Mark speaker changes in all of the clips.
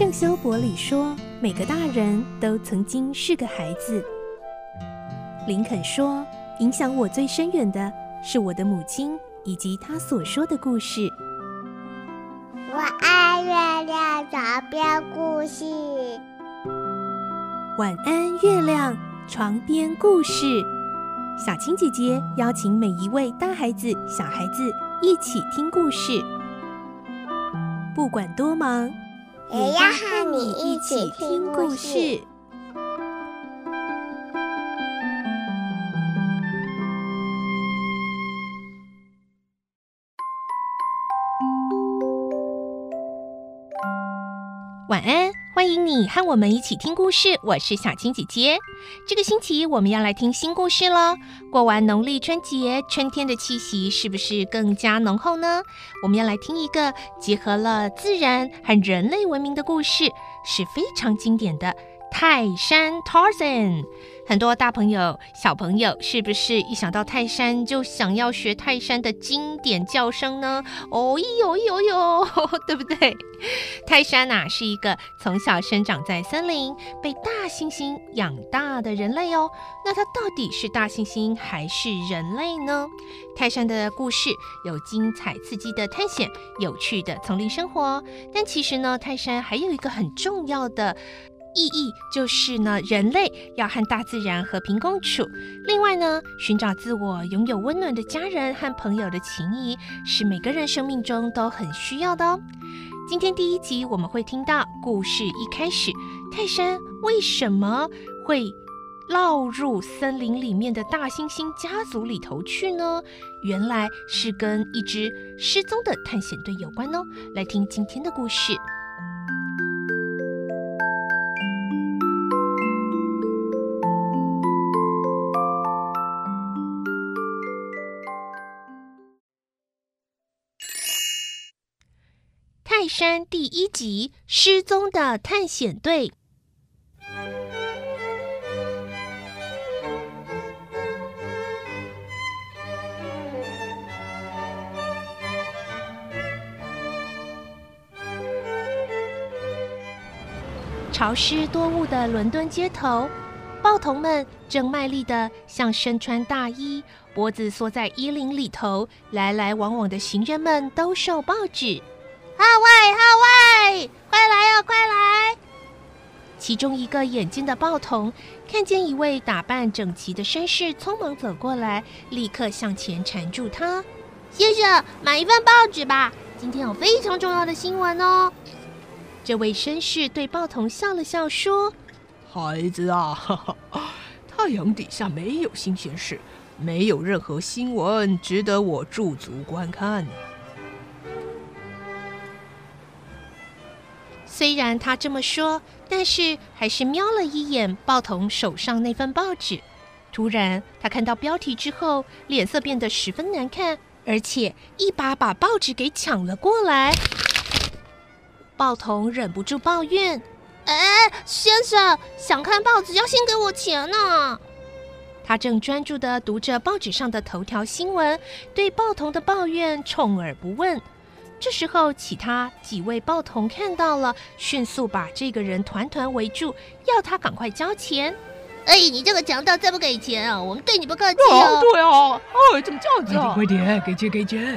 Speaker 1: 圣修伯里说，每个大人都曾经是个孩子。林肯说，影响我最深远的是我的母亲以及她所说的故事。
Speaker 2: 我爱月亮床边故事。
Speaker 1: 晚安，月亮，床边故事。小青姐姐邀请每一位大孩子、小孩子一起听故事，不管多忙，
Speaker 2: 也要和你一起听故事。
Speaker 1: 晚安，欢迎你和我们一起听故事，我是小青姐姐。这个星期我们要来听新故事咯。过完农历春节，春天的气息是不是更加浓厚呢？我们要来听一个结合了自然和人类文明的故事，是非常经典的泰山 Tarzan。 很多大朋友小朋友是不是一想到泰山就想要学泰山的经典叫声呢？哦呦呦呦，对不对？泰山啊，是一个从小生长在森林被大猩猩养大的人类哦。那它到底是大猩猩还是人类呢？泰山的故事有精彩刺激的探险，有趣的丛林生活，但其实呢，泰山还有一个很重要的意义，就是呢，人类要和大自然和平共处。另外呢，寻找自我，拥有温暖的家人和朋友的情谊，是每个人生命中都很需要的哦。今天第一集我们会听到故事一开始，泰山为什么会落入森林里面的大猩猩家族里头去呢？原来是跟一只失踪的探险队有关哦。来听今天的故事。泰山第一集，失踪的探险队。潮湿多雾的伦敦街头，报童们正卖力地向身穿大衣、脖子缩在衣领里头、来来往往的行人们兜售报纸。
Speaker 3: 号外，快来哦，快来！
Speaker 1: 其中一个眼尖的报童看见一位打扮整齐的绅士匆忙走过来，立刻向前缠住他。
Speaker 3: 先生，买一份报纸吧，今天有非常重要的新闻哦。
Speaker 1: 这位绅士对报童笑了笑说：
Speaker 4: 孩子啊，太阳底下没有新鲜事，没有任何新闻值得我驻足观看。
Speaker 1: 虽然他这么说，但是还是瞄了一眼报童手上那份报纸。突然，他看到标题之后，脸色变得十分难看，而且一把报纸给抢了过来。报童忍不住抱怨：
Speaker 3: 先生，想看报纸要先给我钱呢。
Speaker 1: 他正专注地读着报纸上的头条新闻，对报童的抱怨充耳不闻。这时候，其他几位报童看到了，迅速把这个人团团围住，要他赶快交钱。
Speaker 3: 你这个强盗再不给钱啊，我们对你不客气哦。
Speaker 4: 对啊，怎么这样子啊？
Speaker 5: 快点，给钱！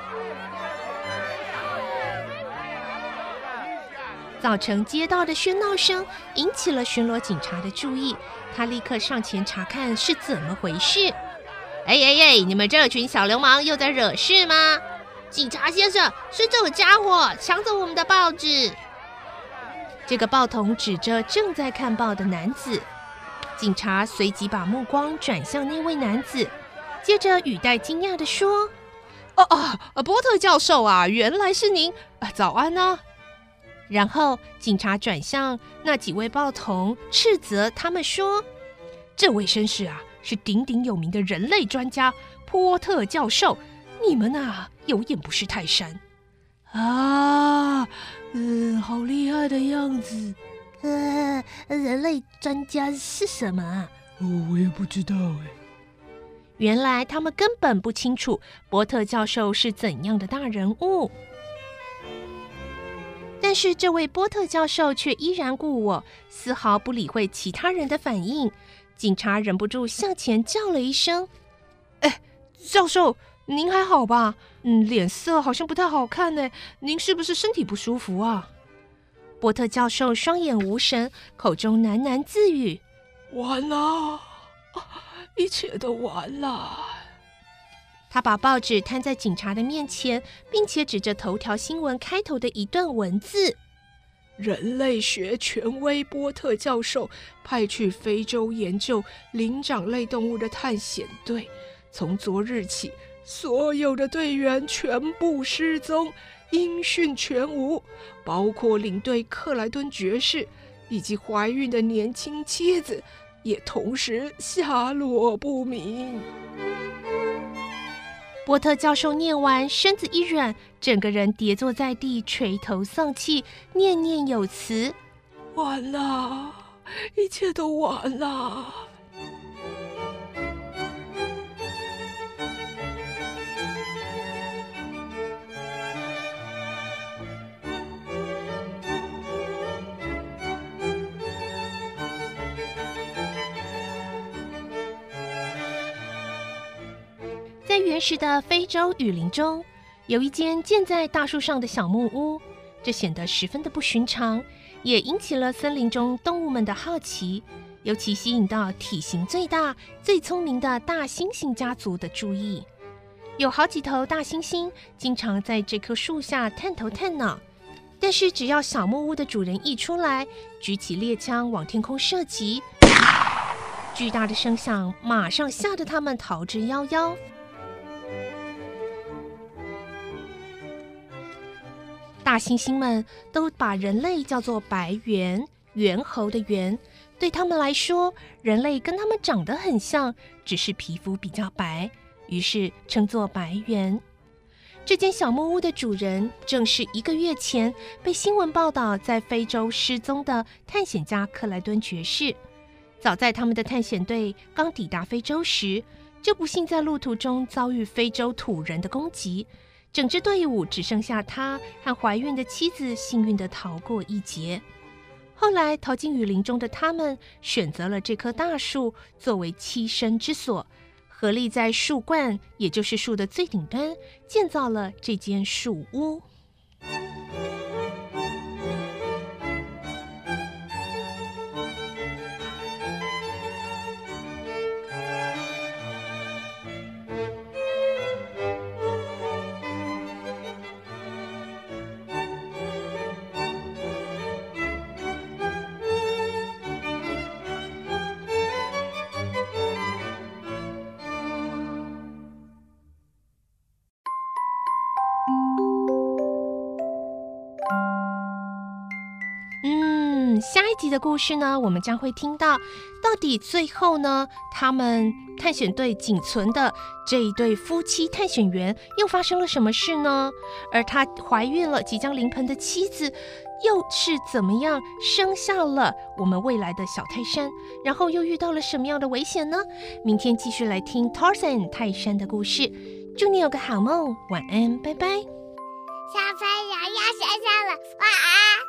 Speaker 1: 造成街道的喧闹声引起了巡逻警察的注意，他立刻上前查看是怎么回事。
Speaker 3: 你们这群小流氓又在惹事吗？警察先生，是这个家伙抢走我们的报纸。
Speaker 1: 这个报童指着正在看报的男子，警察随即把目光转向那位男子，接着语带惊讶地说：
Speaker 4: 波特教授啊，原来是您，早安啊。
Speaker 1: 然后警察转向那几位报童，斥责他们说：
Speaker 4: 这位绅士啊，是鼎鼎有名的人类专家波特教授，你们啊，有眼不识泰山
Speaker 5: 啊！好厉害的样子。
Speaker 3: 人类专家是什么啊？
Speaker 5: 我也不知道
Speaker 1: 原来他们根本不清楚波特教授是怎样的大人物。 但是这位波特教授却依然故我，丝毫不理会其他人的反应。警察忍不住向前叫了一声：“
Speaker 4: 教授，您还好吧？脸色好像不太好看呢，您是不是身体不舒服啊？”
Speaker 1: 波特教授双眼无神，口中喃喃自语：“
Speaker 5: 完了，一切都完了。”
Speaker 1: 他把报纸摊在警察的面前，并且指着头条新闻开头的一段文字：
Speaker 5: 人类学权威波特教授派去非洲研究灵长类动物的探险队，从昨日起，所有的队员全部失踪，音讯全无，包括领队克莱顿爵士以及怀孕的年轻妻子，也同时下落不明。
Speaker 1: 波特教授念完，身子一软，整个人跌坐在地，垂头丧气，念念有词：“
Speaker 5: 完了，一切都完了。”
Speaker 1: 在原始的非洲雨林中，有一间建在大树上的小木屋，这显得十分的不寻常，也引起了森林中动物们的好奇，尤其吸引到体型最大、最聪明的大猩猩家族的注意。有好几头大猩猩经常在这棵树下探头探脑，但是只要小木屋的主人一出来，举起猎枪往天空射击，巨大的声响马上吓得他们逃之夭夭。大猩猩们都把人类叫做白猿，猿猴的猿。对他们来说，人类跟他们长得很像，只是皮肤比较白，于是称作白猿。这间小木屋的主人正是1个月前被新闻报道在非洲失踪的探险家克莱顿爵士。早在他们的探险队刚抵达非洲时，就不幸在路途中遭遇非洲土人的攻击。整支队伍只剩下他和怀孕的妻子幸运地逃过一劫。后来逃进雨林中的他们选择了这棵大树作为栖身之所，合力在树冠，也就是树的最顶端，建造了这间树屋。下一集的故事呢，我们将会听到到底最后呢，他们探险队仅存的这一对夫妻探险员又发生了什么事呢？而她怀孕了即将临盆的妻子又是怎么样生下了我们未来的小泰山，然后又遇到了什么样的危险呢？明天继续来听 Tarzan 泰山的故事。祝你有个好梦，晚安，拜拜。
Speaker 2: 小朋友要睡觉了，晚安。